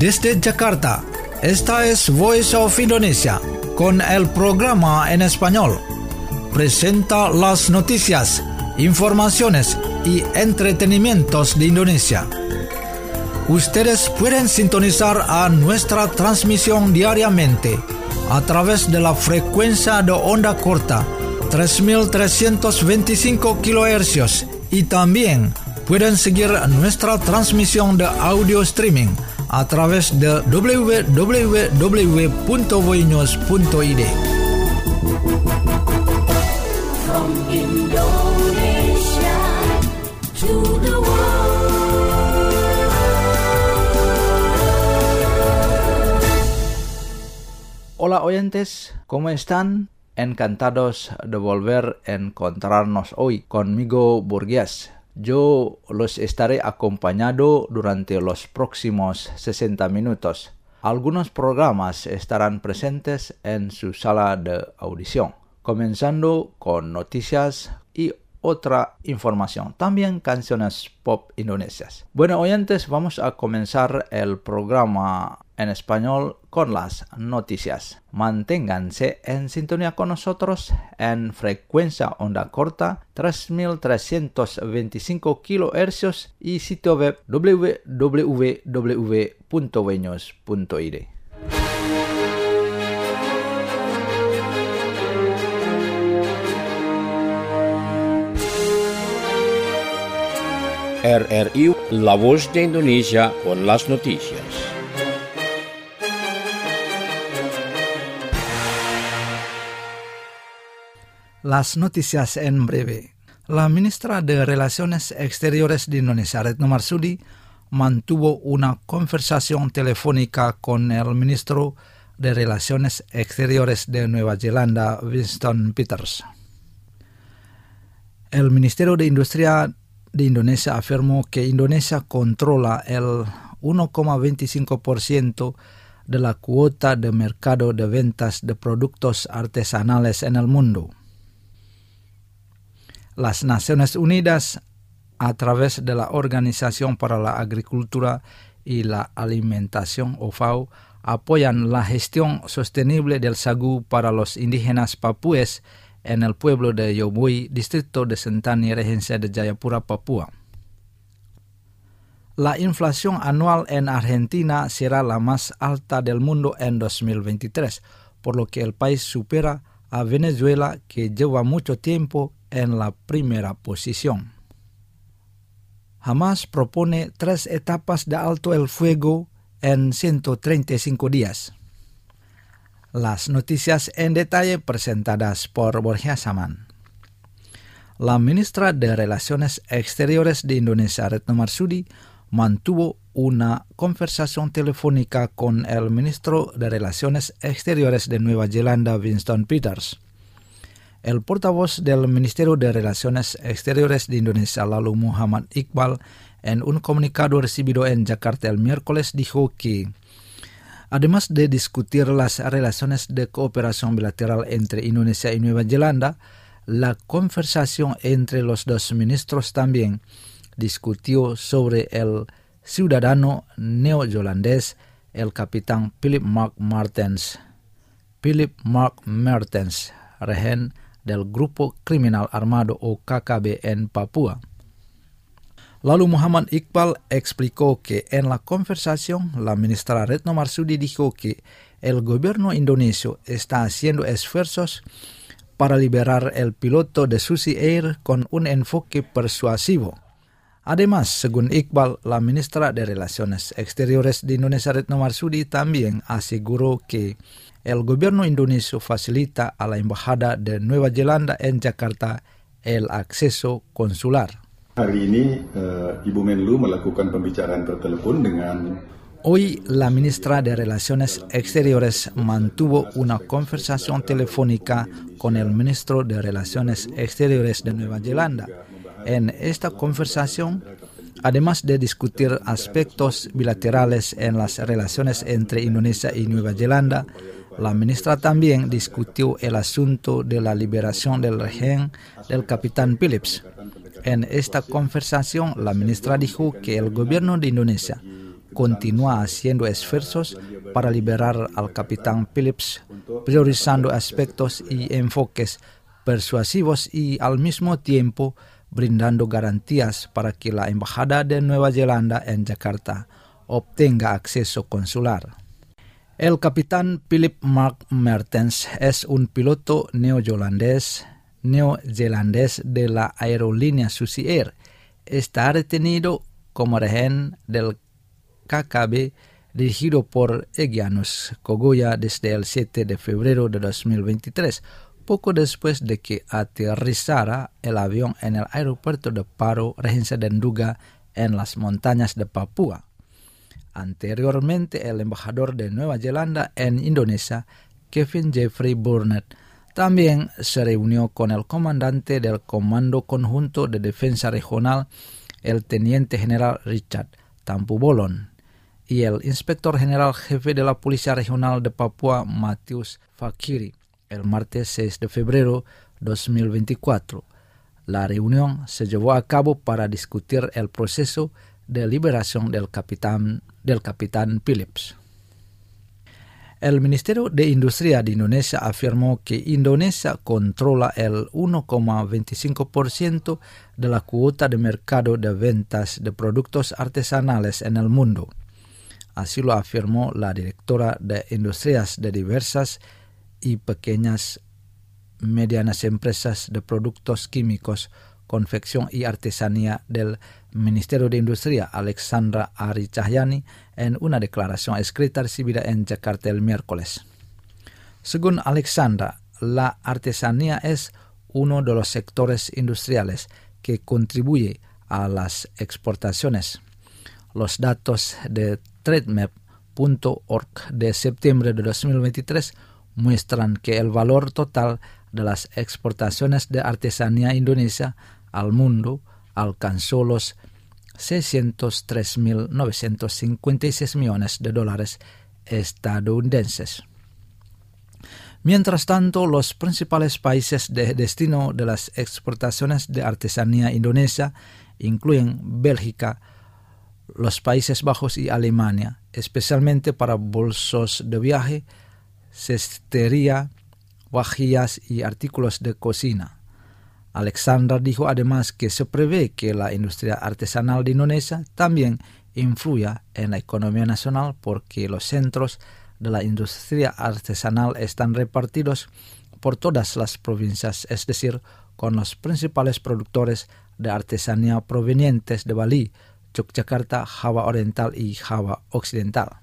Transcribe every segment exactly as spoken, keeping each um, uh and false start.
Desde Jakarta, esta es Voice of Indonesia, con el programa en español. Presenta las noticias, informaciones y entretenimientos de Indonesia. Ustedes pueden sintonizar a nuestra transmisión diariamente a través de la frecuencia de onda corta tres mil trescientos veinticinco kilohercios y también pueden seguir nuestra transmisión de audio streaming a través de doble u doble u doble u punto voinews punto i d. From Indonesia to the world. Hola oyentes, ¿cómo están? Encantados de volver a encontrarnos hoy conmigo, Burgués. Yo los estaré acompañando durante los próximos sesenta minutos. Algunos programas estarán presentes en su sala de audición, comenzando con noticias y otra información, también canciones pop indonesias. Bueno, oyentes, vamos a comenzar el programa en español con las noticias. Manténganse en sintonía con nosotros en frecuencia onda corta tres mil trescientos veinticinco kilohercios y sitio web doble u doble u doble u punto voinews punto i d. R R I, La Voz de Indonesia con las noticias. Las noticias en breve. La ministra de Relaciones Exteriores de Indonesia, Retno Marsudi, mantuvo una conversación telefónica con el ministro de Relaciones Exteriores de Nueva Zelanda, Winston Peters. El Ministerio de Industria de Indonesia afirmó que Indonesia controla el uno coma veinticinco por ciento de la cuota de mercado de ventas de productos artesanales en el mundo. Las Naciones Unidas, a través de la Organización para la Agricultura y la Alimentación, O F A O, apoyan la gestión sostenible del sagú para los indígenas papúes en el pueblo de Yoboi, distrito de Sentani, regencia de Jayapura, Papúa. La inflación anual en Argentina será la más alta del mundo en dos mil veintitrés, por lo que el país supera a Venezuela, que lleva mucho tiempo en la primera posición. Hamas propone tres etapas de alto el fuego en ciento treinta y cinco días. Las noticias en detalle presentadas por Borja Saman. La ministra de Relaciones Exteriores de Indonesia, Retno Marsudi, mantuvo una conversación telefónica con el ministro de Relaciones Exteriores de Nueva Zelanda, Winston Peters. El portavoz del Ministerio de Relaciones Exteriores de Indonesia, Lalu Muhammad Iqbal, en un comunicado recibido en Jakarta el miércoles, dijo que además de discutir las relaciones de cooperación bilateral entre Indonesia y Nueva Zelanda, la conversación entre los dos ministros también discutió sobre el ciudadano neozelandés, el capitán Philip Mark Martens. Philip Mark Martens, rehén del grupo criminal armado o K K B en Papúa. Lalu Muhammad Iqbal explicó que en la conversación la ministra Retno Marsudi dijo que el gobierno indonesio está haciendo esfuerzos para liberar el piloto de Susi Air con un enfoque persuasivo. Además, según Iqbal, la ministra de Relaciones Exteriores de Indonesia, Retno Marsudi, también aseguró que el gobierno indonesio facilita a la Embajada de Nueva Zelanda en Jakarta el acceso consular. Hari ini uh, Ibu Menlu melakukan pembicaraan bertelepon dengan Hoy la ministra de Relaciones Exteriores mantuvo una conversación telefónica con el ministro de Relaciones Exteriores de Nueva Zelanda. En esta conversación, además de discutir aspectos bilaterales en las relaciones entre Indonesia y Nueva Zelanda, la ministra también discutió el asunto de la liberación del rehén del capitán Phillips. En esta conversación, la ministra dijo que el gobierno de Indonesia continúa haciendo esfuerzos para liberar al capitán Phillips, priorizando aspectos y enfoques persuasivos y al mismo tiempo brindando garantías para que la Embajada de Nueva Zelanda en Yakarta obtenga acceso consular. El capitán Philip Mark Mertens es un piloto neozelandés neozelandés de la aerolínea Suzy Air. Está retenido como rehén del K K B dirigido por Egyanos Kogoya desde el siete de febrero de dos mil veintitrés, poco después de que aterrizara el avión en el aeropuerto de Paro, regencia de Nduga, en las montañas de Papúa. Anteriormente, el embajador de Nueva Zelanda en Indonesia, Kevin Jeffrey Burnett, también se reunió con el comandante del Comando Conjunto de Defensa Regional, el teniente general Richard Tampu-Bolon, y el inspector general jefe de la Policía Regional de Papúa, Matthews Fakiri, el martes seis de febrero de dos mil veinticuatro. La reunión se llevó a cabo para discutir el proceso de liberación del capitán, del capitán Phillips. El Ministerio de Industria de Indonesia afirmó que Indonesia controla el uno coma veinticinco por ciento de la cuota de mercado de ventas de productos artesanales en el mundo. Así lo afirmó la directora de Industrias de diversas y pequeñas medianas empresas de productos químicos, confección y artesanía del Ministerio de Industria, Alexandra Ari Cahyani, en una declaración escrita recibida en Jakarta el miércoles. Según Alexandra, la artesanía es uno de los sectores industriales que contribuye a las exportaciones. Los datos de trademap punto org de septiembre de dos mil veintitrés muestran que el valor total de las exportaciones de artesanía indonesia al mundo alcanzó los seiscientos tres mil novecientos cincuenta y seis millones de dólares estadounidenses. Mientras tanto, los principales países de destino de las exportaciones de artesanía indonesia incluyen Bélgica, los Países Bajos y Alemania, especialmente para bolsos de viaje, cestería, vajillas y artículos de cocina. Alexandra dijo además que se prevé que la industria artesanal de Indonesia también influya en la economía nacional porque los centros de la industria artesanal están repartidos por todas las provincias, es decir, con los principales productores de artesanía provenientes de Bali, Yogyakarta, Java Oriental y Java Occidental.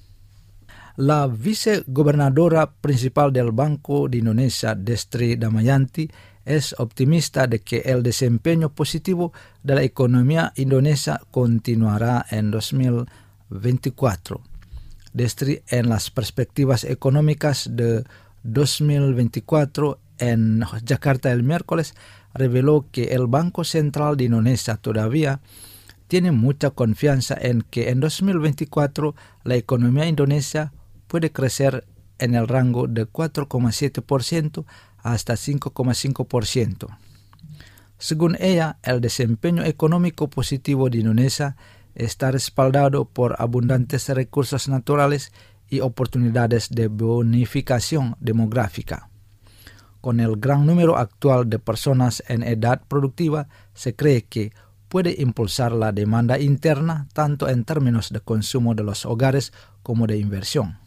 La vicegobernadora principal del Banco de Indonesia, Destri Damayanti, es optimista de que el desempeño positivo de la economía indonesia continuará en dos mil veinticuatro. Destri, en las perspectivas económicas de dos mil veinticuatro en Jakarta el miércoles, reveló que el Banco Central de Indonesia todavía tiene mucha confianza en que en dos mil veinticuatro la economía indonesia puede crecer en el rango de cuatro coma siete por ciento hasta cinco coma cinco por ciento. Según ella, el desempeño económico positivo de Indonesia está respaldado por abundantes recursos naturales y oportunidades de bonificación demográfica. Con el gran número actual de personas en edad productiva, se cree que puede impulsar la demanda interna tanto en términos de consumo de los hogares como de inversión.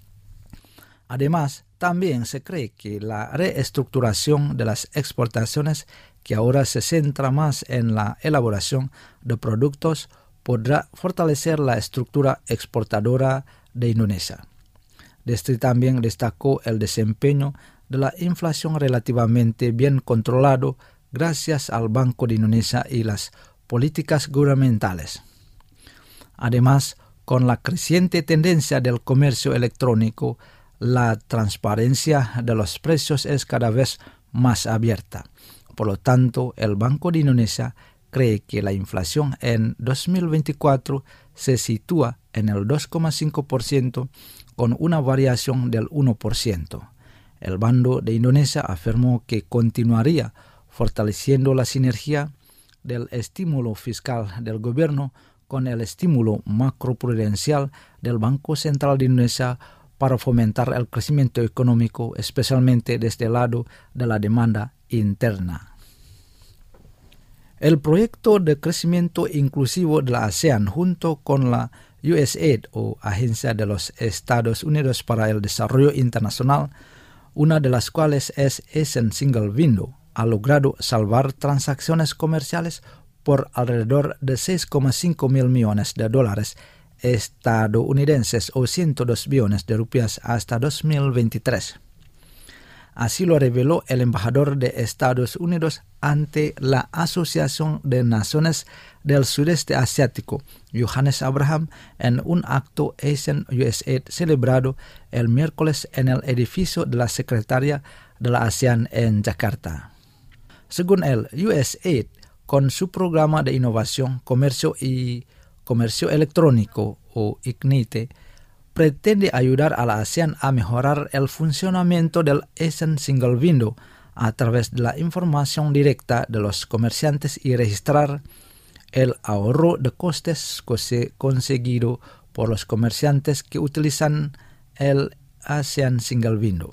Además, también se cree que la reestructuración de las exportaciones, que ahora se centra más en la elaboración de productos, podrá fortalecer la estructura exportadora de Indonesia. Destri también destacó el desempeño de la inflación relativamente bien controlado gracias al Banco de Indonesia y las políticas gubernamentales. Además, con la creciente tendencia del comercio electrónico, la transparencia de los precios es cada vez más abierta. Por lo tanto, el Banco de Indonesia cree que la inflación en dos mil veinticuatro se sitúa en el dos coma cinco por ciento con una variación del uno por ciento. El Banco de Indonesia afirmó que continuaría fortaleciendo la sinergia del estímulo fiscal del gobierno con el estímulo macroprudencial del Banco Central de Indonesia para fomentar el crecimiento económico, especialmente desde el lado de la demanda interna. El proyecto de crecimiento inclusivo de la ASEAN junto con la U S A I D o Agencia de los Estados Unidos para el Desarrollo Internacional, una de las cuales es Asian Single Window, ha logrado salvar transacciones comerciales por alrededor de seis coma cinco mil millones de dólares estadounidenses o ciento dos billones de rupias hasta dos mil veintitrés. Así lo reveló el embajador de Estados Unidos ante la Asociación de Naciones del Sudeste Asiático, Johannes Abraham, en un acto Asian U S A I D celebrado el miércoles en el edificio de la Secretaría de la ASEAN en Yakarta. Según él, U S A I D, con su programa de innovación, comercio y comercio electrónico o ICNITE, pretende ayudar a la ASEAN a mejorar el funcionamiento del Asian Single Window a través de la información directa de los comerciantes y registrar el ahorro de costes conseguido por los comerciantes que utilizan el Asian Single Window.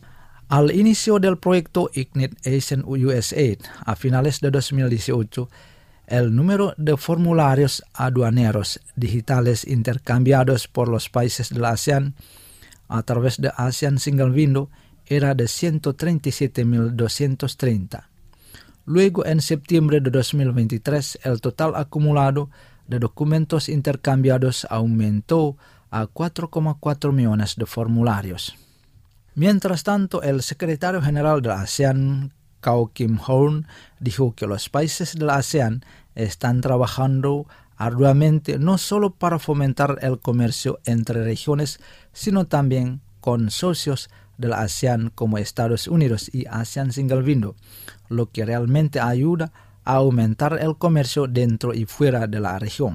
Al inicio del proyecto ICNITE Asian U S A I D, a finales de dos mil dieciocho, el número de formularios aduaneros digitales intercambiados por los países de la ASEAN a través de Asian Single Window era de ciento treinta y siete mil doscientos treinta. Luego, en septiembre de dos mil veintitrés, el total acumulado de documentos intercambiados aumentó a cuatro coma cuatro millones de formularios. Mientras tanto, el secretario general de la ASEAN, Kyaw Kim Horn, dijo que los países de la ASEAN están trabajando arduamente no solo para fomentar el comercio entre regiones, sino también con socios de la ASEAN como Estados Unidos y Asian Single Window, lo que realmente ayuda a aumentar el comercio dentro y fuera de la región.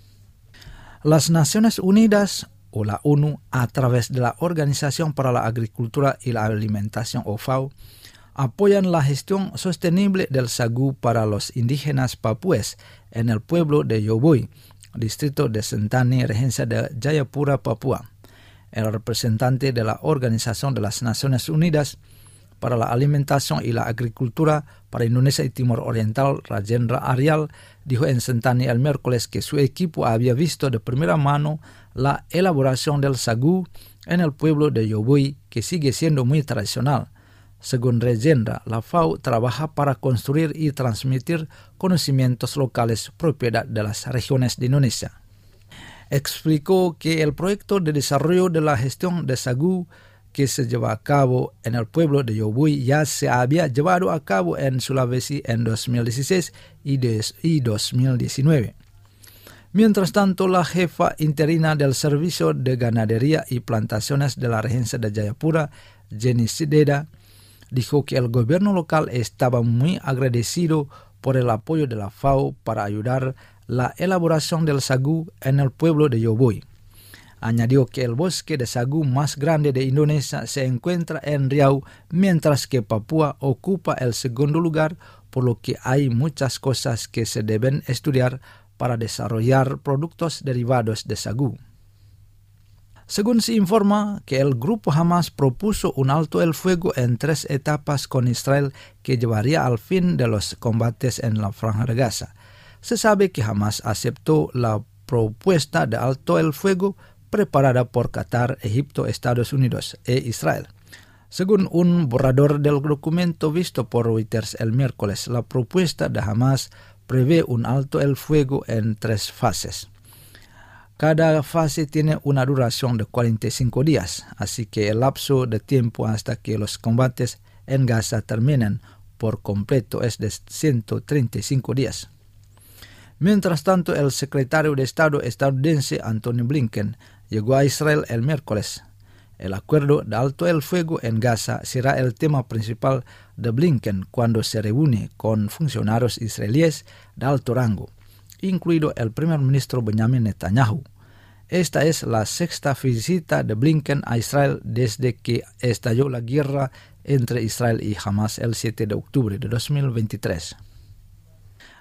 Las Naciones Unidas o la ONU, a través de la Organización para la Agricultura y la Alimentación o FAO, apoyan la gestión sostenible del sagú para los indígenas papúes en el pueblo de Yoboi, distrito de Sentani, regencia de Jayapura, Papúa. El representante de la Organización de las Naciones Unidas para la Alimentación y la Agricultura para Indonesia y Timor Oriental, Rajendra Aryal, dijo en Sentani el miércoles que su equipo había visto de primera mano la elaboración del sagú en el pueblo de Yoboi, que sigue siendo muy tradicional. Según Rajendra, la FAO trabaja para construir y transmitir conocimientos locales propiedad de las regiones de Indonesia. Explicó que el proyecto de desarrollo de la gestión de sagú que se lleva a cabo en el pueblo de Yoboi ya se había llevado a cabo en Sulawesi en dos mil dieciséis y dos mil diecinueve. Mientras tanto, la jefa interina del Servicio de Ganadería y Plantaciones de la regencia de Jayapura, Jenny Sideda, dijo que el gobierno local estaba muy agradecido por el apoyo de la FAO para ayudar la elaboración del sagú en el pueblo de Yoboi. Añadió que el bosque de sagú más grande de Indonesia se encuentra en Riau, mientras que Papúa ocupa el segundo lugar, por lo que hay muchas cosas que se deben estudiar para desarrollar productos derivados de sagú. Según se informa que el grupo Hamas propuso un alto el fuego en tres etapas con Israel que llevaría al fin de los combates en la Franja de Gaza. Se sabe que Hamas aceptó la propuesta de alto el fuego preparada por Qatar, Egipto, Estados Unidos e Israel. Según un borrador del documento visto por Reuters el miércoles, la propuesta de Hamas prevé un alto el fuego en tres fases. Cada fase tiene una duración de cuarenta y cinco días, así que el lapso de tiempo hasta que los combates en Gaza terminen por completo es de ciento treinta y cinco días. Mientras tanto, el secretario de Estado estadounidense Antony Blinken llegó a Israel el miércoles. El acuerdo de alto el fuego en Gaza será el tema principal de Blinken cuando se reúne con funcionarios israelíes de alto rango, incluido el primer ministro Benjamin Netanyahu. Esta es la sexta visita de Blinken a Israel desde que estalló la guerra entre Israel y Hamas el siete de octubre de dos mil veintitrés.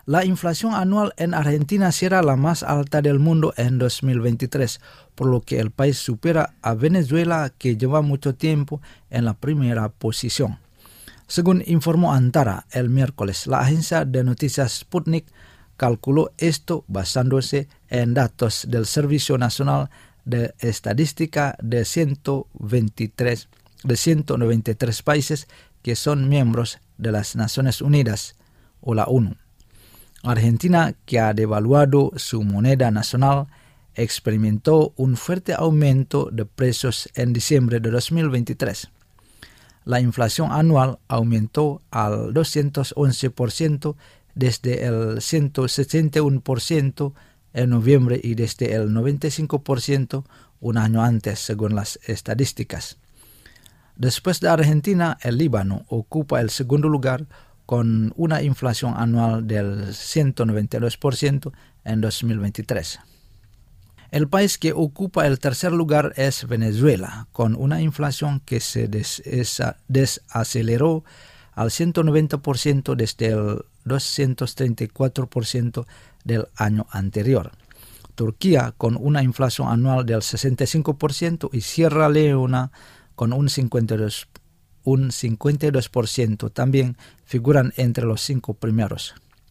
La inflación anual en Argentina será la más alta del mundo en dos mil veintitrés, por lo que el país supera a Venezuela, que lleva mucho tiempo en la primera posición. Según informó Antara el miércoles, la agencia de noticias Sputnik calculó esto basándose en datos del Servicio Nacional de Estadística de ciento veintitrés, de ciento noventa y tres países que son miembros de las Naciones Unidas o la ONU. Argentina, que ha devaluado su moneda nacional, experimentó un fuerte aumento de precios en diciembre de dos mil veintitrés. La inflación anual aumentó al doscientos once por ciento desde el ciento sesenta y uno por ciento en noviembre y desde el noventa y cinco por ciento un año antes, según las estadísticas. Después de Argentina, el Líbano ocupa el segundo lugar con una inflación anual del ciento noventa y dos por ciento en dos mil veintitrés. El país que ocupa el tercer lugar es Venezuela, con una inflación que se des- desaceleró al ciento noventa por ciento desde el doscientos treinta y cuatro por ciento del año anterior. Turquía con una inflación anual del sesenta y cinco por ciento y Sierra Leona con un cincuenta y dos por ciento. Un cincuenta y dos por ciento también figuran entre los cinco primeros.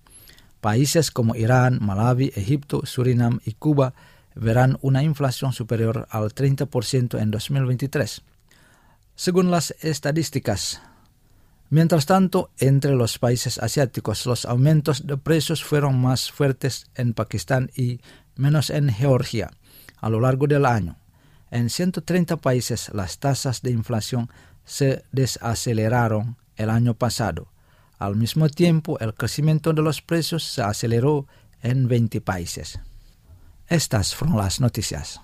Países como Irán, Malawi, Egipto, Surinam y Cuba verán una inflación superior al treinta por ciento en dos mil veintitrés. Según las estadísticas, mientras tanto, entre los países asiáticos, los aumentos de precios fueron más fuertes en Pakistán y menos en Georgia a lo largo del año. En ciento treinta países, las tasas de inflación se desaceleraron el año pasado. Al mismo tiempo, el crecimiento de los precios se aceleró en veinte países. Estas fueron las noticias.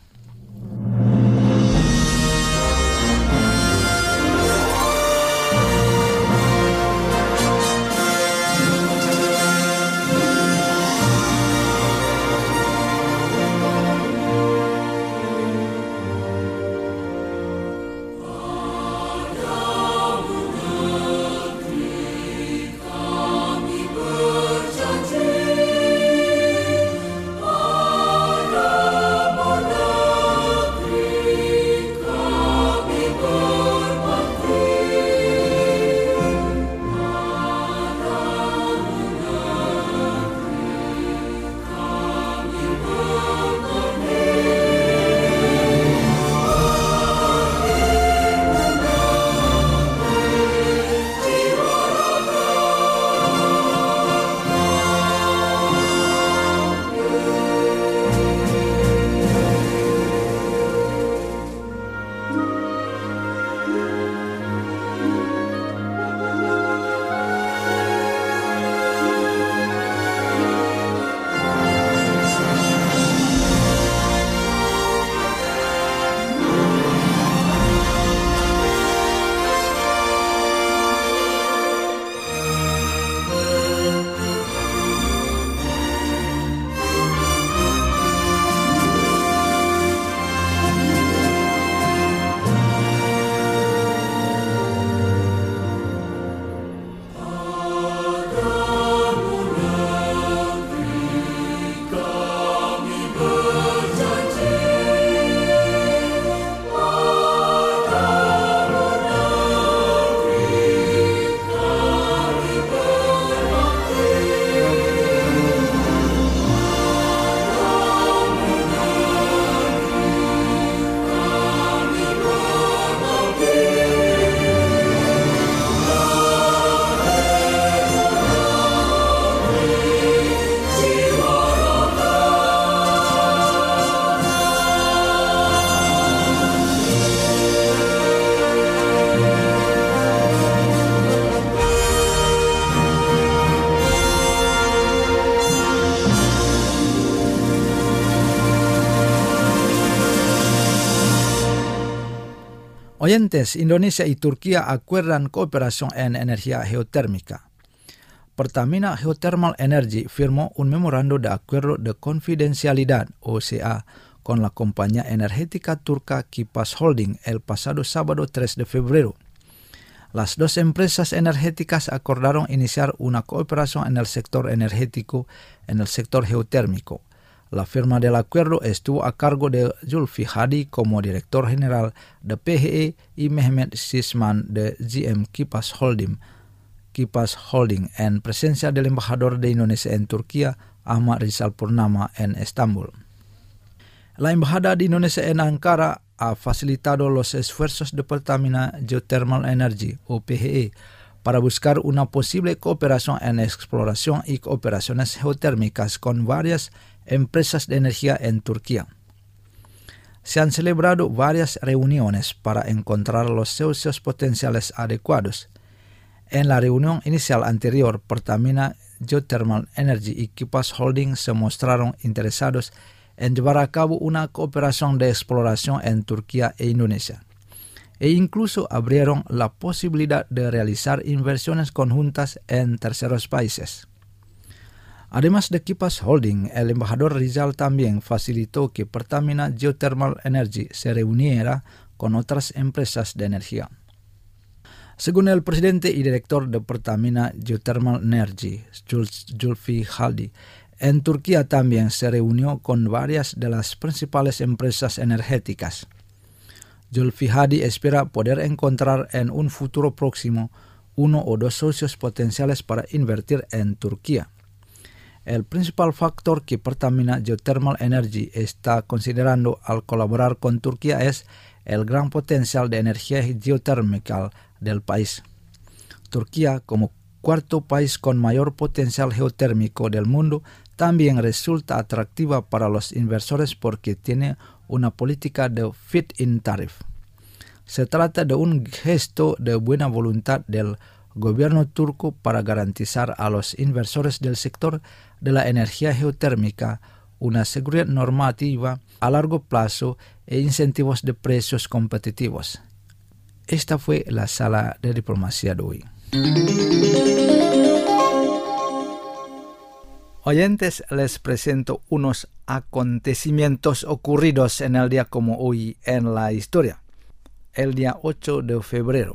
Oyentes, Indonesia y Turquía acuerdan cooperación en energía geotérmica. Pertamina Geothermal Energy firmó un memorando de acuerdo de confidencialidad, o sea, con la compañía energética turca Kipas Holding el pasado sábado tres de febrero. Las dos empresas energéticas acordaron iniciar una cooperación en el sector energético, en el sector geotérmico. La firma del acuerdo estuvo a cargo de Zulfi Hadi como director general de P G E y Mehmet Sisman de G M Kipas Holding, Kipas Holding en presencia del embajador de Indonesia en Turquía, Ahmad Rizal Purnama, en Estambul. La embajada de Indonesia en Ankara ha facilitado los esfuerzos de Pertamina Geothermal Energy, o P G E, para buscar una posible cooperación en exploración y operaciones geotérmicas con varias empresas de energía en Turquía. Se han celebrado varias reuniones para encontrar los socios potenciales adecuados. En la reunión inicial anterior, Pertamina Geothermal Energy y Kipas Holding se mostraron interesados en llevar a cabo una cooperación de exploración en Turquía e Indonesia, e incluso abrieron la posibilidad de realizar inversiones conjuntas en terceros países. Además de Kipas Holding, el embajador Rizal también facilitó que Pertamina Geothermal Energy se reuniera con otras empresas de energía. Según el presidente y director de Pertamina Geothermal Energy, Zulfi Hadi, en Turquía también se reunió con varias de las principales empresas energéticas. Zulfi Hadi espera poder encontrar en un futuro próximo uno o dos socios potenciales para invertir en Turquía. El principal factor que Pertamina Geothermal Energy está considerando al colaborar con Turquía es el gran potencial de energía geotérmica del país. Turquía, como cuarto país con mayor potencial geotérmico del mundo, también resulta atractiva para los inversores porque tiene una política de feed-in tariff. Se trata de un gesto de buena voluntad del gobierno turco para garantizar a los inversores del sector de la energía geotérmica una seguridad normativa a largo plazo e incentivos de precios competitivos. Esta fue la sala de diplomacia de hoy. Oyentes, les presento unos acontecimientos ocurridos en el día como hoy en la historia. El día ocho de febrero.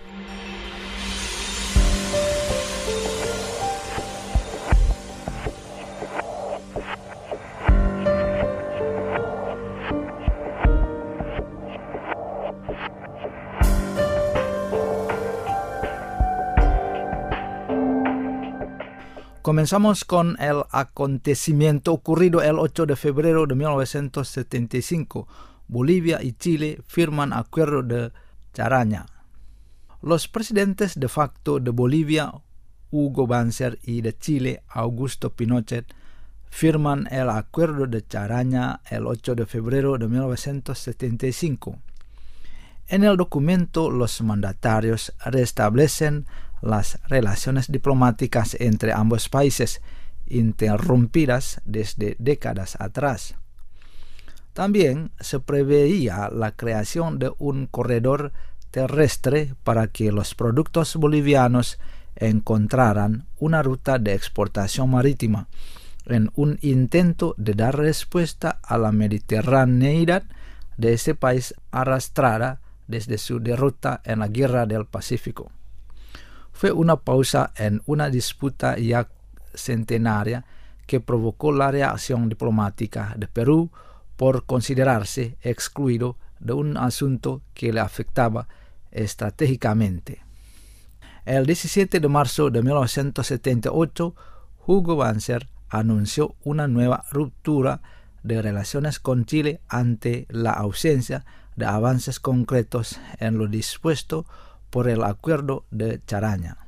Comenzamos con el acontecimiento ocurrido el ocho de febrero de mil novecientos setenta y cinco. Bolivia y Chile firman acuerdo de Charaña. Los presidentes de facto de Bolivia, Hugo Banzer, y de Chile, Augusto Pinochet, firman el acuerdo de Charaña el ocho de febrero de mil novecientos setenta y cinco. En el documento, los mandatarios restablecen las relaciones diplomáticas entre ambos países, interrumpidas desde décadas atrás. También se preveía la creación de un corredor terrestre para que los productos bolivianos encontraran una ruta de exportación marítima, en un intento de dar respuesta a la mediterraneidad de ese país arrastrada desde su derrota en la Guerra del Pacífico. Fue una pausa en una disputa ya centenaria que provocó la reacción diplomática de Perú por considerarse excluido de un asunto que le afectaba estratégicamente. El diecisiete de marzo de mil novecientos setenta y ocho, Hugo Banzer anunció una nueva ruptura de relaciones con Chile ante la ausencia de avances concretos en lo dispuesto por el acuerdo de Charaña.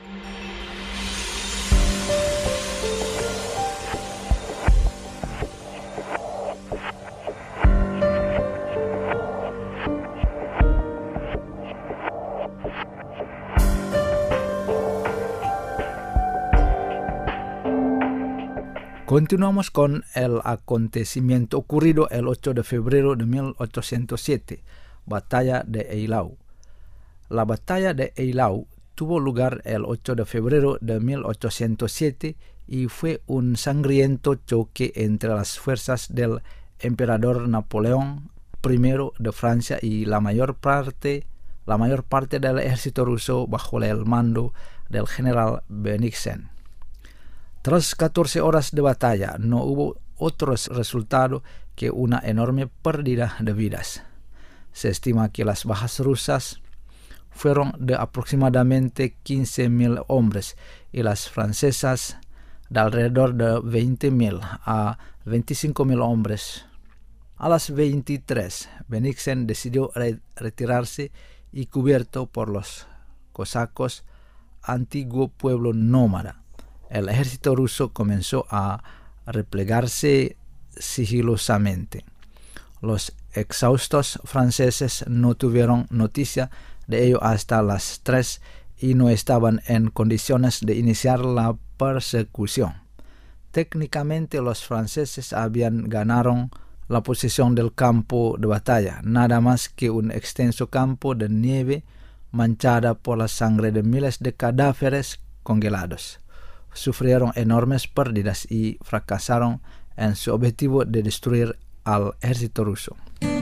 Continuamos con el acontecimiento ocurrido el ocho de febrero de mil ochocientos siete, Batalla de Eylau. La batalla de Eylau tuvo lugar el ocho de febrero de mil ochocientos siete y fue un sangriento choque entre las fuerzas del emperador Napoleón primero de Francia y la mayor parte la mayor parte del ejército ruso bajo el mando del general Bennigsen. Tras catorce horas de batalla, no hubo otro resultado que una enorme pérdida de vidas. Se estima que las bajas rusas fueron de aproximadamente quince mil hombres y las francesas de alrededor de veinte mil a veinticinco mil hombres. A las veintitrés, Bennigsen decidió re- retirarse y, cubierto por los cosacos, antiguo pueblo nómada, el ejército ruso comenzó a replegarse sigilosamente. Los exhaustos franceses no tuvieron noticia de ello hasta las tres y no estaban en condiciones de iniciar la persecución. Técnicamente los franceses habían ganado la posición del campo de batalla, nada más que un extenso campo de nieve manchada por la sangre de miles de cadáveres congelados. Sufrieron enormes pérdidas y fracasaron en su objetivo de destruir al ejército ruso.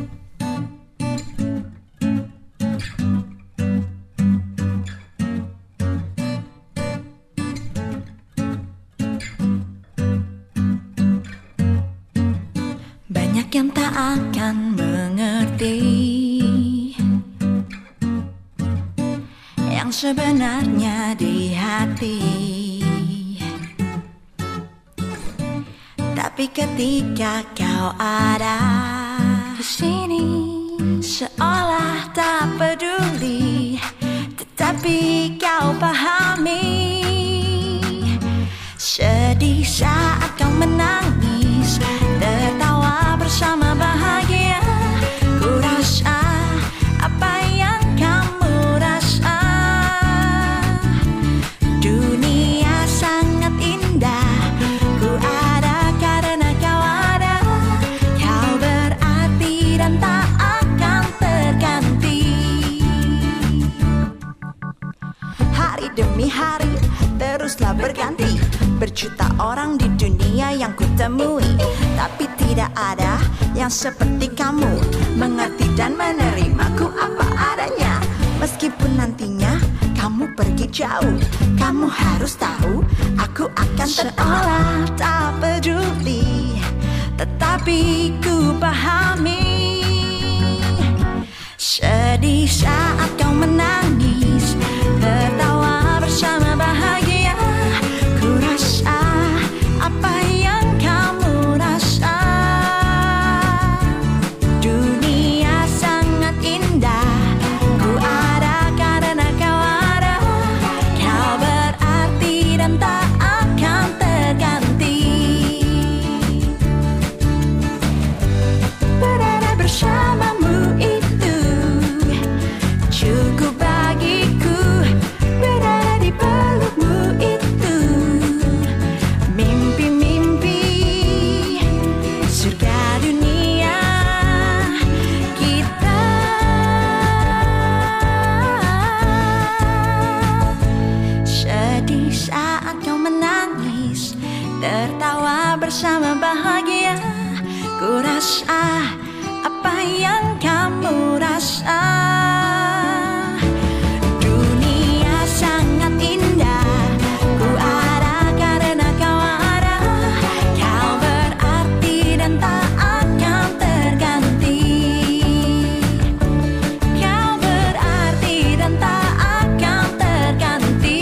Banyak yang tak akan mengerti yang sebenarnya di hati. Tapi ketika kau ada di sini, seolah tak peduli, tetapi kau pahami. Sedih saat kau menangis, tertawa bersama bahagia. Ku rasa apa yang kamu rasa. Dunia sangat indah. Ku ada karena kau ada. Kau berarti dan tak akan terganti. Hari demi hari teruslah berganti. Berjuta orang di dunia yang kutemui, tapi tidak ada yang seperti kamu, mengerti dan menerimaku apa adanya. Meskipun nantinya kamu pergi jauh, kamu harus tahu aku akan seolah tak peduli, tetapi ku pahami. Sedih saat kau menangis, tertawa bersama bahagia. Ku rasa apa yang kamu rasa. Dunia sangat indah. Ku ada karena kau ada. Kau berarti dan tak akan terganti. Berada bersamamu itu cukup bagiku. Berada di pelukmu itu mimpi-mimpi surga dunia kita. Sedih saat kau menangis, tertawa bersama bahagia. Ku rasa apa yang kamu rasa. Dunia sangat indah. Ku ada karena kau ada. Kau berarti dan tak akan terganti. Kau berarti dan tak akan terganti.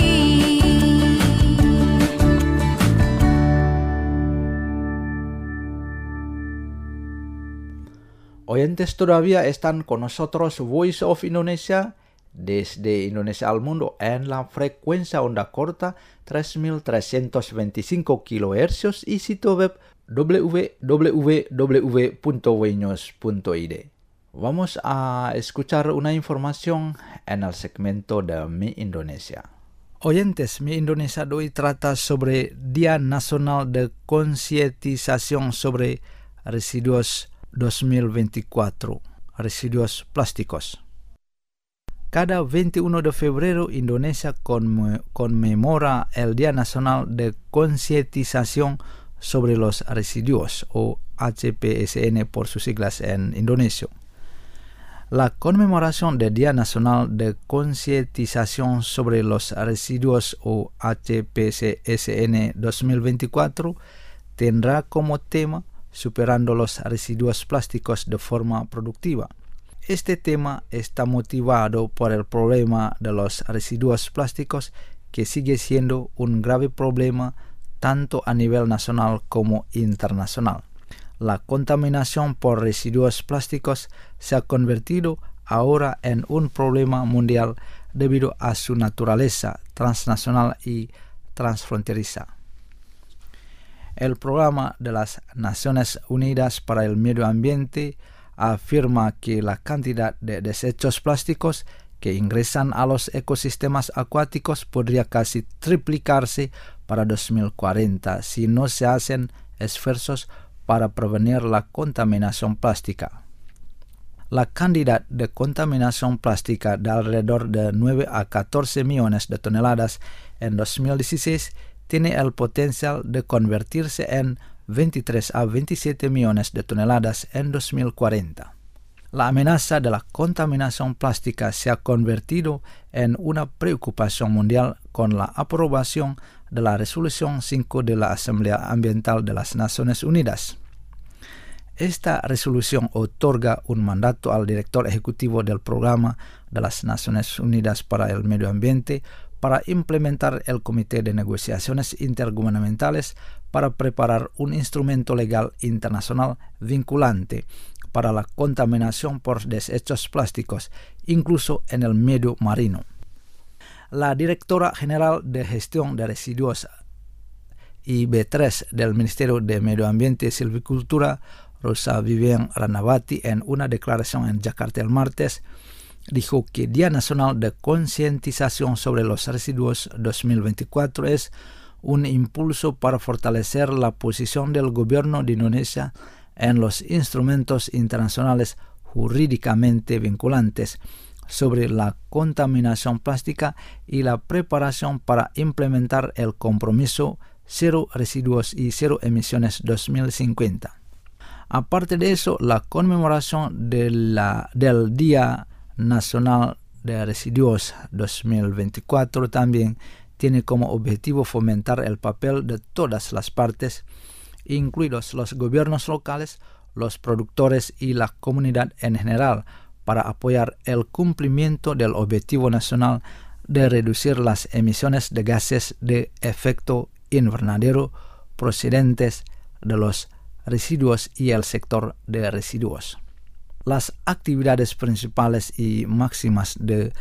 Oyentes todavía están con nosotros Voice of Indonesia desde Indonesia al mundo en la frecuencia onda corta tres mil trescientos veinticinco kilohercios y sitio web w w w punto weños punto i d. Vamos a escuchar una información en el segmento de Mi Indonesia. Oyentes, Mi Indonesia de hoy trata sobre Día Nacional de Concientización sobre Residuos dos mil veinticuatro, residuos plásticos. Cada veintiuno de febrero Indonesia conme- conmemora el Día Nacional de Concientización sobre los Residuos, o H P S N por sus siglas en indonesio. La conmemoración del Día Nacional de Concientización sobre los Residuos o H P C S N dos mil veinticuatro tendrá como tema Superando los residuos plásticos de forma productiva. Este tema está motivado por el problema de los residuos plásticos, que sigue siendo un grave problema tanto a nivel nacional como internacional. La contaminación por residuos plásticos se ha convertido ahora en un problema mundial debido a su naturaleza transnacional y transfronteriza. El Programa de las Naciones Unidas para el Medio Ambiente afirma que la cantidad de desechos plásticos que ingresan a los ecosistemas acuáticos podría casi triplicarse para dos mil cuarenta si no se hacen esfuerzos para prevenir la contaminación plástica. La cantidad de contaminación plástica de alrededor de nueve a catorce millones de toneladas en dos mil dieciséis tiene el potencial de convertirse en veintitrés a veintisiete millones de toneladas en dos mil cuarenta. La amenaza de la contaminación plástica se ha convertido en una preocupación mundial con la aprobación de la Resolución cinco de la Asamblea Ambiental de las Naciones Unidas. Esta resolución otorga un mandato al director ejecutivo del Programa de las Naciones Unidas para el Medio Ambiente para implementar el Comité de Negociaciones Intergubernamentales para preparar un instrumento legal internacional vinculante para la contaminación por desechos plásticos, incluso en el medio marino. La directora general de Gestión de Residuos I B tres del Ministerio de Medio Ambiente y Silvicultura, Rosa Vivian Ranavati, en una declaración en Yakarta el martes, dijo que Día Nacional de Concientización sobre los Residuos dos mil veinticuatro es un impulso para fortalecer la posición del gobierno de Indonesia en los instrumentos internacionales jurídicamente vinculantes sobre la contaminación plástica y la preparación para implementar el compromiso Cero Residuos y Cero Emisiones dos mil cincuenta. Aparte de eso, la conmemoración de la, del Día Nacional de Residuos dos mil veinticuatro también tiene como objetivo fomentar el papel de todas las partes, incluidos los gobiernos locales, los productores y la comunidad en general, para apoyar el cumplimiento del objetivo nacional de reducir las emisiones de gases de efecto invernadero procedentes de los residuos y el sector de residuos. Las actividades principales y máximas de,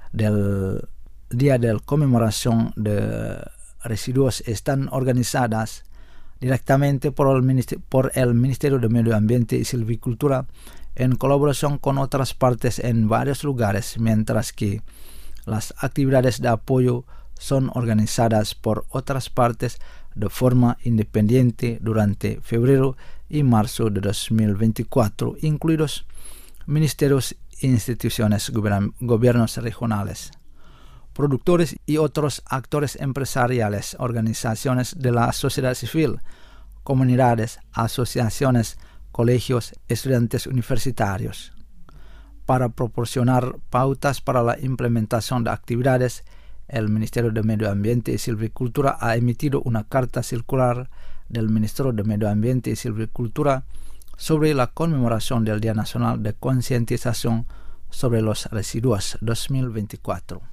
del Día de Conmemoración de Residuos están organizadas directamente por el, Ministerio, por el Ministerio de Medio Ambiente y Silvicultura en colaboración con otras partes en varios lugares, mientras que las actividades de apoyo son organizadas por otras partes de forma independiente durante febrero y marzo de dos mil veinticuatro, incluidos ministerios, instituciones, gobern- gobiernos regionales, productores y otros actores empresariales, organizaciones de la sociedad civil, comunidades, asociaciones, colegios, estudiantes universitarios. Para proporcionar pautas para la implementación de actividades, el Ministerio de Medio Ambiente y Silvicultura ha emitido una carta circular del Ministerio de Medio Ambiente y Silvicultura sobre la conmemoración del Día Nacional de Concientización sobre los Residuos dos mil veinticuatro.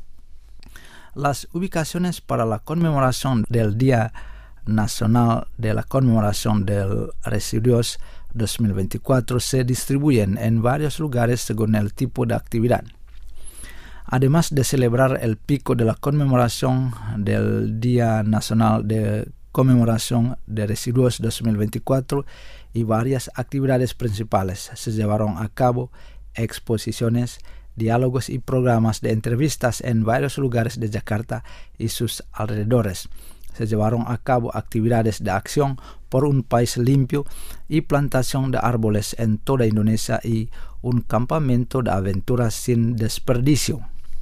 Las ubicaciones para la conmemoración del Día Nacional de la Conmemoración de los Residuos dos mil veinticuatro se distribuyen en varios lugares según el tipo de actividad. Además de celebrar el pico de la conmemoración del Día Nacional de Conmemoración de Residuos dos mil veinticuatro y varias actividades principales, se llevaron a cabo exposiciones, diálogos y programas de entrevistas en varios lugares de Yakarta y sus alrededores. Se llevaron a cabo actividades de acción por un país limpio y plantación de árboles en toda Indonesia y un campamento de aventuras sin desperdicio.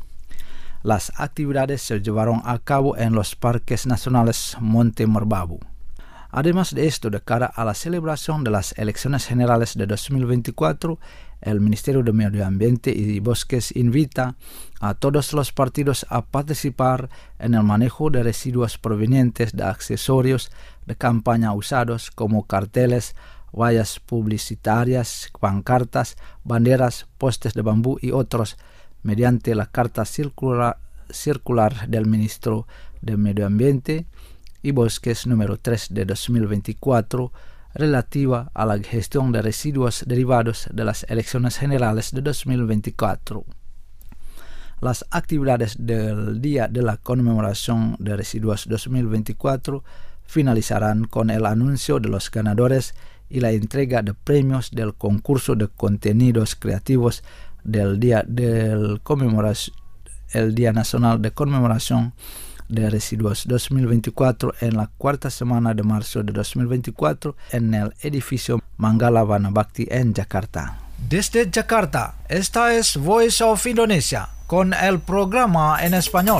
Las actividades se llevaron a cabo en los parques nacionales Monte Merbabu. Además de esto, de cara a la celebración de las elecciones generales de dos mil veinticuatro, el Ministerio de Medio Ambiente y Bosques invita a todos los partidos a participar en el manejo de residuos provenientes de accesorios de campaña usados como carteles, vallas publicitarias, pancartas, banderas, postes de bambú y otros, mediante la carta circular, circular del Ministro de Medio Ambiente y Bosques número tres de dos mil veinticuatro, relativa a la gestión de residuos derivados de las elecciones generales de dos mil veinticuatro. Las actividades del Día de la Conmemoración de Residuos dos mil veinticuatro finalizarán con el anuncio de los ganadores y la entrega de premios del concurso de contenidos creativos del Día, del conmemoración, el Día Nacional de Conmemoración de Residuos dos mil veinticuatro en la cuarta semana de marzo de dos mil veinticuatro en el edificio Manggala Vanabakti en Jakarta. Desde Jakarta, esta es Voice of Indonesia con el programa en español.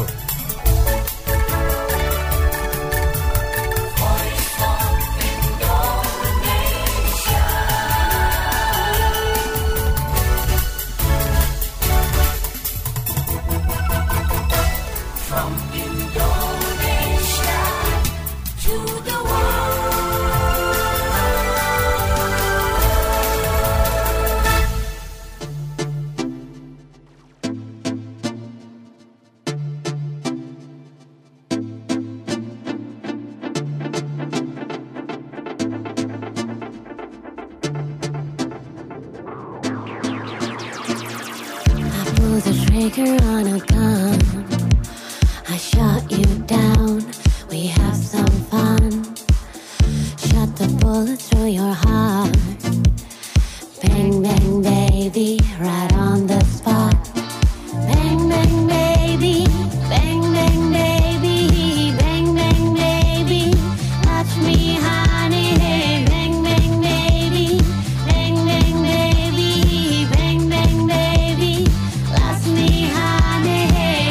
The trigger on a gun, I shot you down, we have some fun. Shot the bullet through your heart. Bang, bang, baby, right on the spot. Bang, bang, baby, bang, bang, baby, bang, bang, baby, touch me, honey. Bang, bang, baby, bang, bang, baby, bang, bang, baby, last me, honey.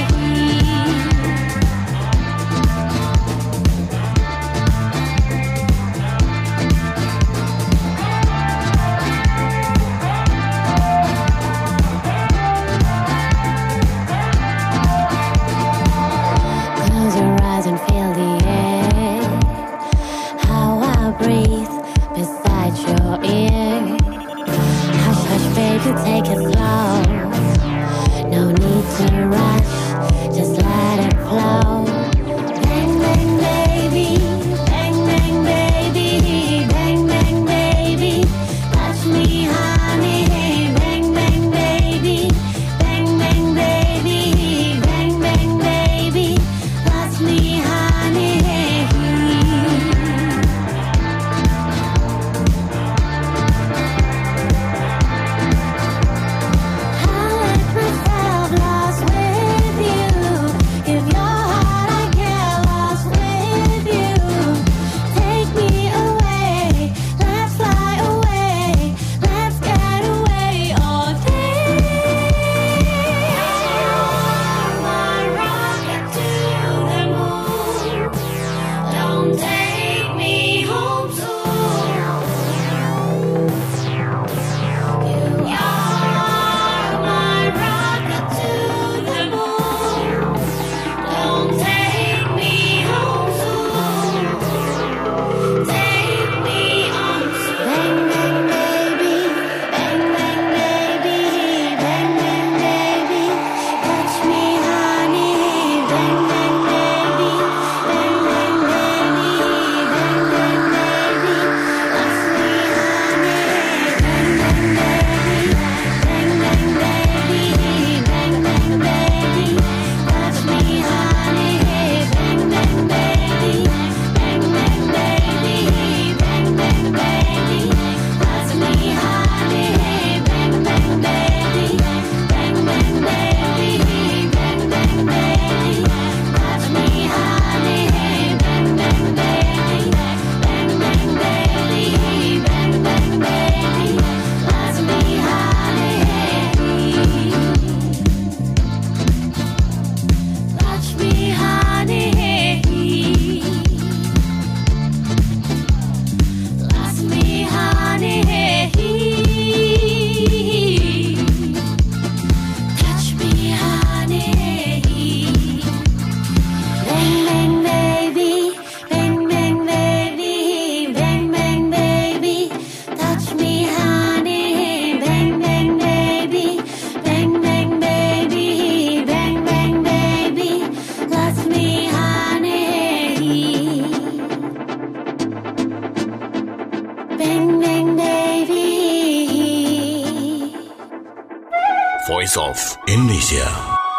Voice of Indonesia.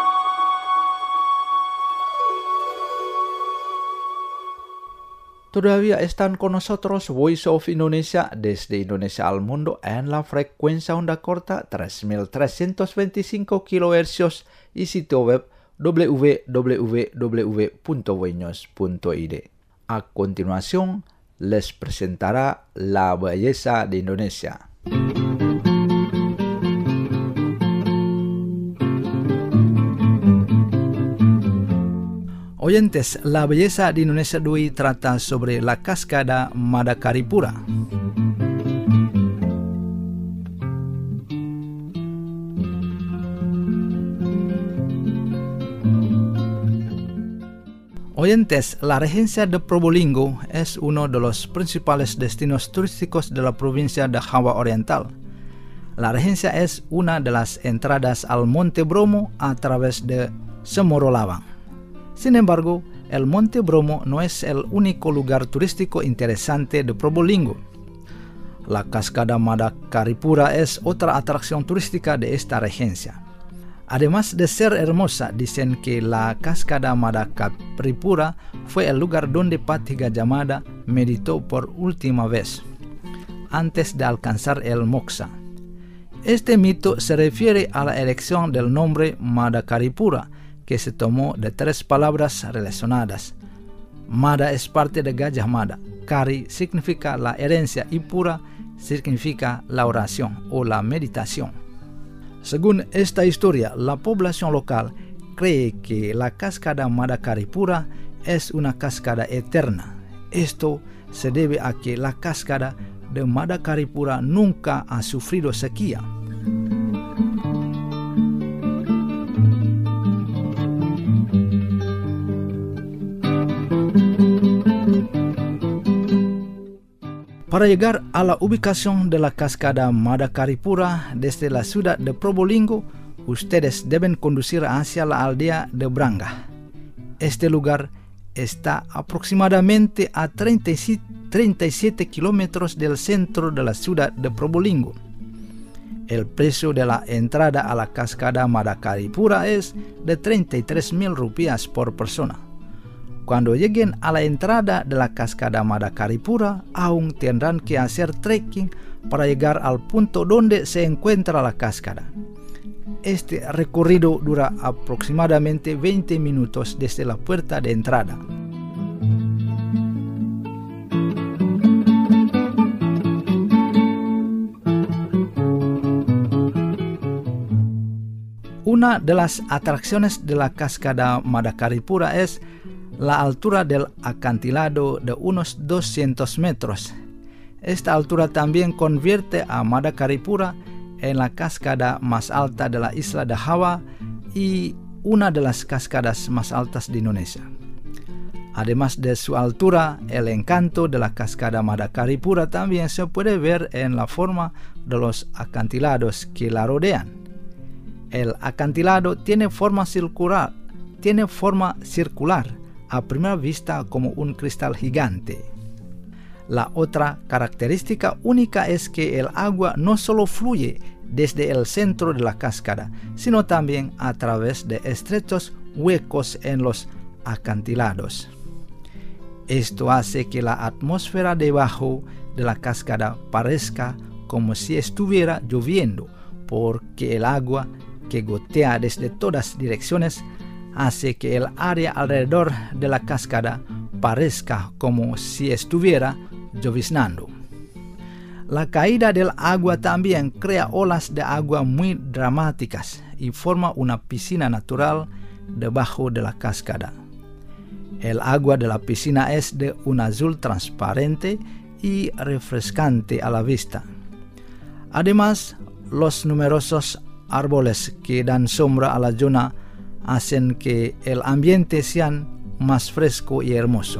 Todavía están con nosotros Voice of Indonesia desde Indonesia al mundo en la frecuencia onda corta tres mil trescientos veinticinco kilohercios y sitio web w w w punto voinews punto i d. A continuación, les presentará la belleza de Indonesia. Oyentes, la belleza de Indonesia de hoy trata sobre la cascada Madakaripura. Oyentes, la regencia de Probolinggo es uno de los principales destinos turísticos de la provincia de Java Oriental. La regencia es una de las entradas al Monte Bromo a través de Semorolawang. Sin embargo, el Monte Bromo no es el único lugar turístico interesante de Probolinggo. La cascada Madakaripura es otra atracción turística de esta regencia. Además de ser hermosa, dicen que la cascada Madakaripura fue el lugar donde Patih Gajah Mada meditó por última vez, antes de alcanzar el moksha. Este mito se refiere a la elección del nombre Madakaripura, que se tomó de tres palabras relacionadas. Mada es parte de Gajah Mada, Kari significa la herencia y Pura significa la oración o la meditación. Según esta historia, la población local cree que la cascada Madakaripura es una cascada eterna. Esto se debe a que la cascada de Madakaripura nunca ha sufrido sequía. Para llegar a la ubicación de la cascada Madakaripura desde la ciudad de Probolinggo, ustedes deben conducir hacia la aldea de Branga. Este lugar está aproximadamente a treinta y siete kilómetros del centro de la ciudad de Probolinggo. El precio de la entrada a la cascada Madakaripura es de treinta y tres mil rupias por persona. Cuando lleguen a la entrada de la cascada Madakaripura, aún tendrán que hacer trekking para llegar al punto donde se encuentra la cascada. Este recorrido dura aproximadamente veinte minutos desde la puerta de entrada. Una de las atracciones de la cascada Madakaripura es la altura del acantilado de unos doscientos metros. Esta altura también convierte a Madakaripura en la cascada más alta de la isla de Java y una de las cascadas más altas de Indonesia. Además de su altura, el encanto de la cascada Madakaripura también se puede ver en la forma de los acantilados que la rodean. El acantilado tiene forma circular, tiene forma circular, a primera vista como un cristal gigante. La otra característica única es que el agua no solo fluye desde el centro de la cascada, sino también a través de estrechos huecos en los acantilados. Esto hace que la atmósfera debajo de la cascada parezca como si estuviera lloviendo, porque el agua que gotea desde todas direcciones hace que el área alrededor de la cascada parezca como si estuviera lloviznando. La caída del agua también crea olas de agua muy dramáticas y forma una piscina natural debajo de la cascada. El agua de la piscina es de un azul transparente y refrescante a la vista. Además, los numerosos árboles que dan sombra a la zona hacen que el ambiente sea más fresco y hermoso.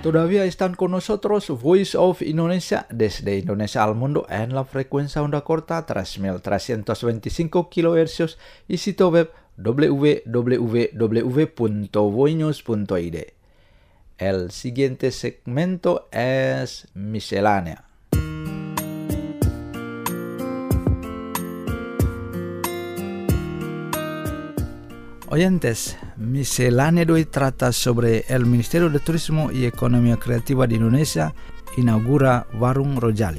Todavía están con nosotros Voice of Indonesia desde Indonesia al mundo en la frecuencia onda corta tres mil trescientos veinticinco kilohercios y sitio web w w w punto voinews punto i d. El siguiente segmento es miscelánea. Oyentes, miscelánea de hoy trata sobre el Ministerio de Turismo y Economía Creativa de Indonesia inaugura Warung Rojali.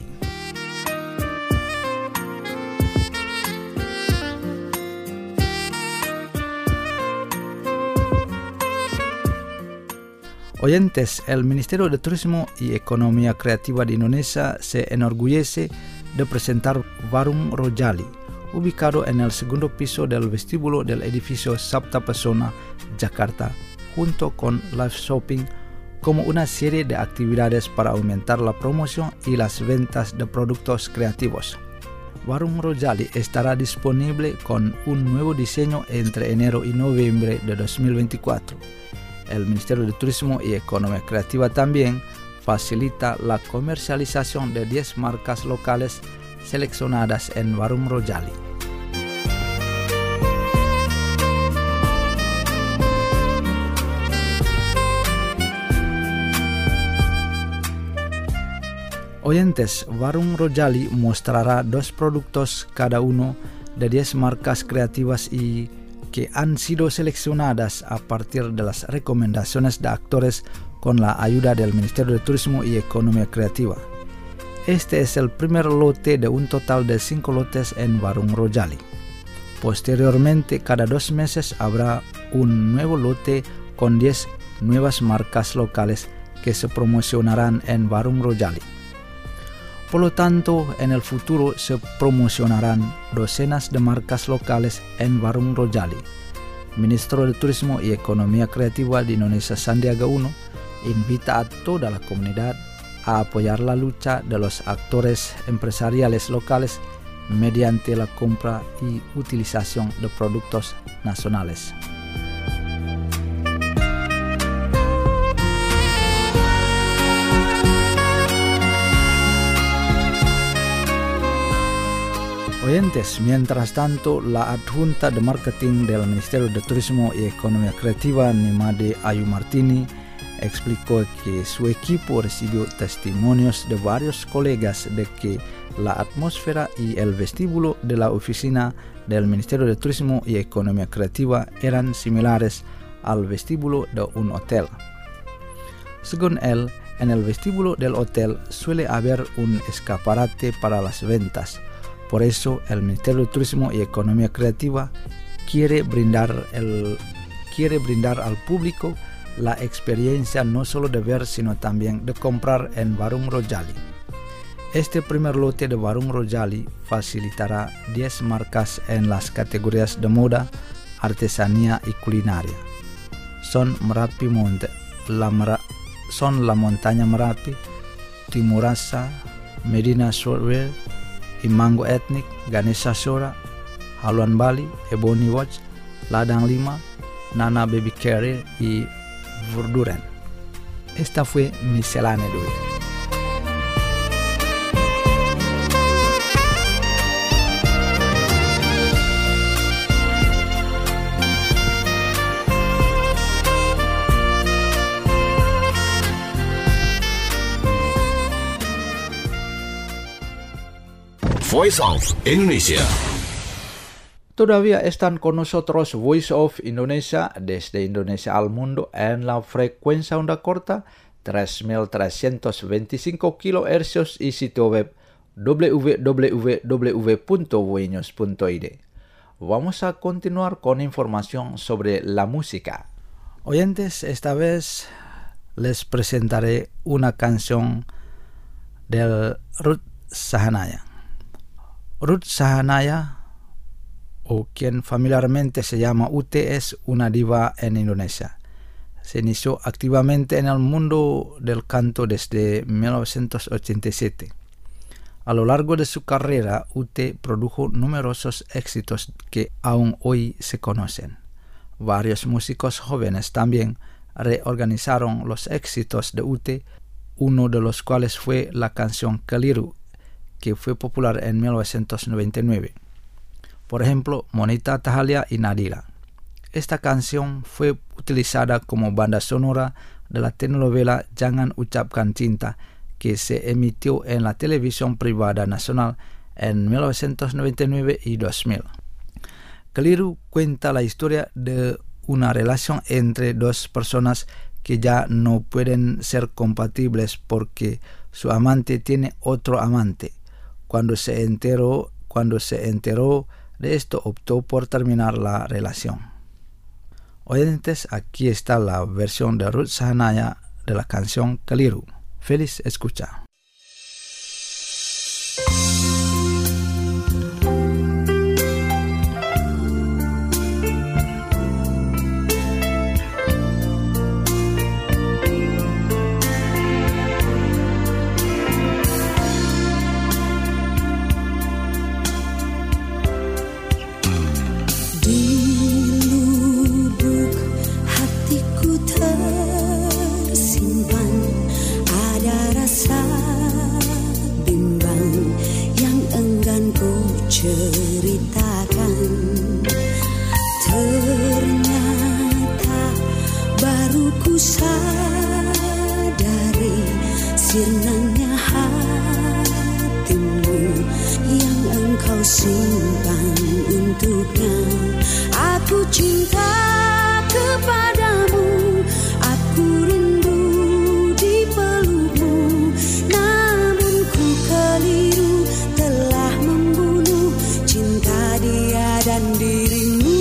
Oyentes, el Ministerio de Turismo y Economía Creativa de Indonesia se enorgullece de presentar Warung Rojali, ubicado en el segundo piso del vestíbulo del edificio Sabta Pesona, Jakarta, junto con live shopping, como una serie de actividades para aumentar la promoción y las ventas de productos creativos. Warung Rojali estará disponible con un nuevo diseño entre enero y noviembre de dos mil veinticuatro. El Ministerio de Turismo y Economía Creativa también facilita la comercialización de diez marcas locales seleccionadas en Warung Rojali. Oyentes, Warung Rojali mostrará dos productos cada uno de diez marcas creativas y que han sido seleccionadas a partir de las recomendaciones de actores con la ayuda del Ministerio de Turismo y Economía Creativa. Este es el primer lote de un total de cinco lotes en Warung Rojali. Posteriormente, cada dos meses habrá un nuevo lote con diez nuevas marcas locales que se promocionarán en Warung Rojali. Por lo tanto, en el futuro se promocionarán docenas de marcas locales en Warung Rojali. Ministro de Turismo y Economía Creativa de Indonesia Sandiaga Uno invita a toda la comunidad a apoyar la lucha de los actores empresariales locales mediante la compra y utilización de productos nacionales. Oyentes, mientras tanto, la adjunta de marketing del Ministerio de Turismo y Economía Creativa, Nimade Ayu Martini, explicó que su equipo recibió testimonios de varios colegas de que la atmósfera y el vestíbulo de la oficina del Ministerio de Turismo y Economía Creativa eran similares al vestíbulo de un hotel. Según él, en el vestíbulo del hotel suele haber un escaparate para las ventas. Por eso, el Ministerio de Turismo y Economía Creativa quiere brindar, el, quiere brindar al público la experiencia no solo de ver, sino también de comprar en Warung Rojali. Este primer lote de Warung Rojali facilitará diez marcas en las categorías de moda, artesanía y culinaria. Son Merapi Monte, la, Mera, son la Montaña Merapi, Timurasa, Medina Shortwear, y Mango Ethnic, Ganesha Shora, Haluan Bali, Ebony Watch, Ladang Lima, Nana Baby Carrier y Verduren. Esta fue miscelánea de hoy. Voice of Indonesia. Todavía están con nosotros Voice of Indonesia desde Indonesia al mundo en la frecuencia onda corta tres mil trescientos veinticinco kilohercios y sitio web w w w punto voinews punto i d. Vamos a continuar con información sobre la música. Oyentes, esta vez les presentaré una canción del Ruth Sahanaya. Ruth Sahanaya, o quien familiarmente se llama U T, es una diva en Indonesia. Se inició activamente en el mundo del canto desde mil novecientos ochenta y siete. A lo largo de su carrera, U T produjo numerosos éxitos que aún hoy se conocen. Varios músicos jóvenes también reorganizaron los éxitos de Ute, uno de los cuales fue la canción Keliru, que fue popular en mil novecientos noventa y nueve. Por ejemplo, Monita Tahalia y Nadira. Esta canción fue utilizada como banda sonora de la telenovela Jangan Ucapkan Cinta, que se emitió en la televisión privada nacional en mil novecientos noventa y nueve y dos mil. Keliru cuenta la historia de una relación entre dos personas que ya no pueden ser compatibles porque su amante tiene otro amante. Cuando se enteró, cuando se enteró de esto, optó por terminar la relación. Oyentes, aquí está la versión de Ruth Sahanaya de la canción Keliru. Feliz escucha. Ceritakan, ternyata baru ku sadari sirnanya hatimu yang engkau simpan untuknya. Aku cinta kepadamu, aku rindu di pelukmu, namun ku keliru telah membunuh cinta dia dan dirimu.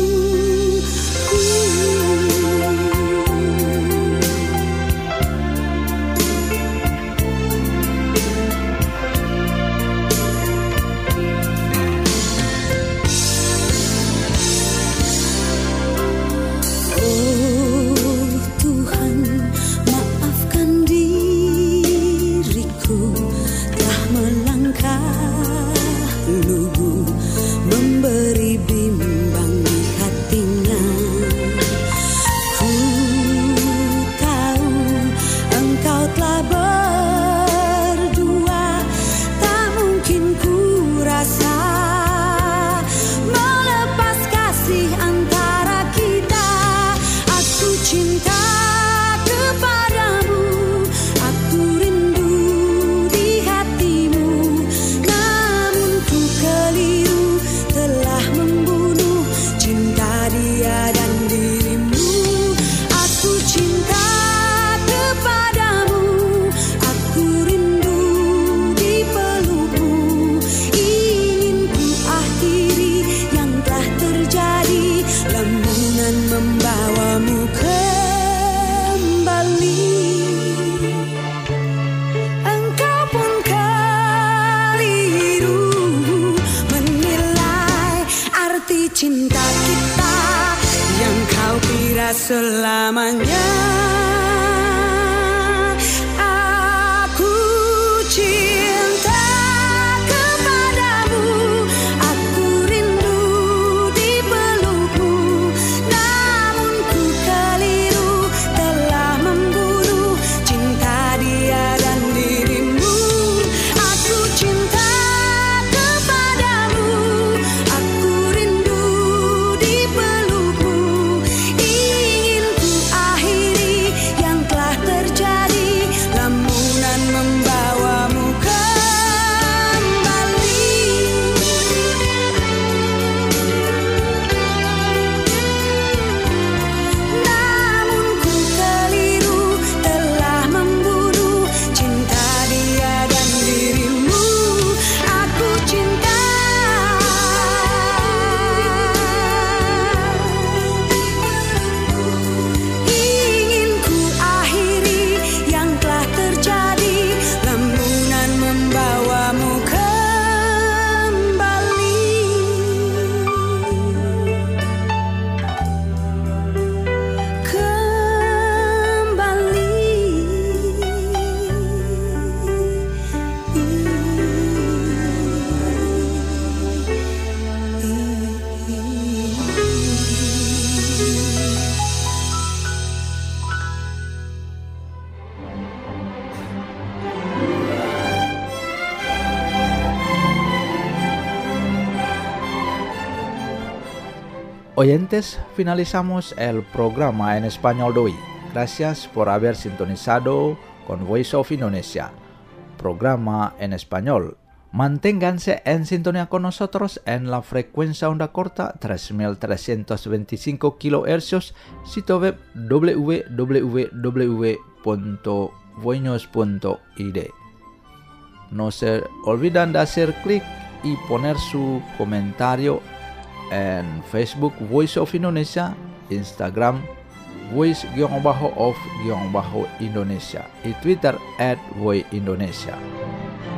Oh Tuhan, maafkan diriku telah melangkah lugu memberi bimbang di hatinya. Ku tahu engkau telah berdua, tak mungkin ku rasa melepas kasih antara kita. Aku cinta kepadamu, aku rindu di hatimu, namun ku keliru telah membunuh cinta dia dan dirimu. Aku cinta kepadamu, aku rindu di pelukmu, ingin ku akhiri yang telah terjadi, lamunan membawamu kembali. Engkau pun keliru menilai arti cinta kita yang kau kira selamanya. Aku cinta kepadamu, aku rindu di pelukmu, namun ku keliru telah membunuh cinta dia dan dirimu. Aku cinta kepadamu, aku rindu di pelukmu, ingin ku akhiri yang Oyentes, finalizamos el programa en español de hoy. Gracias por haber sintonizado con Voice of Indonesia, programa en español. Manténganse en sintonía con nosotros en la frecuencia onda corta tres mil trescientos veinticinco kilohercios, sitio web w w w punto voinews punto i d. No se olviden de hacer clic y poner su comentario en Facebook Voice of Indonesia, Instagram Voice-of-Indonesia y Twitter at Voice Indonesia.